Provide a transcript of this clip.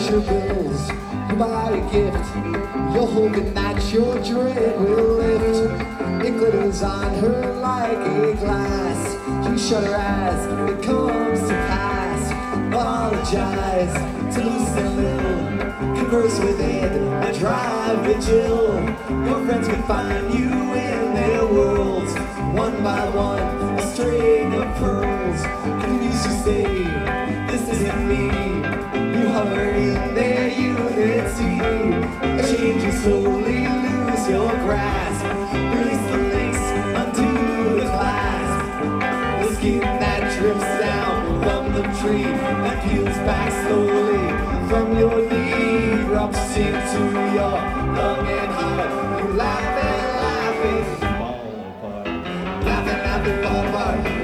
your bills, you buy a gift. You're hoping that your dread will lift. It glitters on her like a glass. You shut her eyes, it comes to pass. Apologize to lose a little. Converse with it, a dry vigil. Your friends can find you in their worlds. One by one, a string of pearls. Continues to say, this isn't me. You hover in their unity. Change you slowly lose your grasp. Release the links, undo the clasp. The skin that drips down from the tree that peels back slowly from your knee, rubs into your lung and heart. You laugh and laughing, fall apart. Laughing, laughing, fall apart.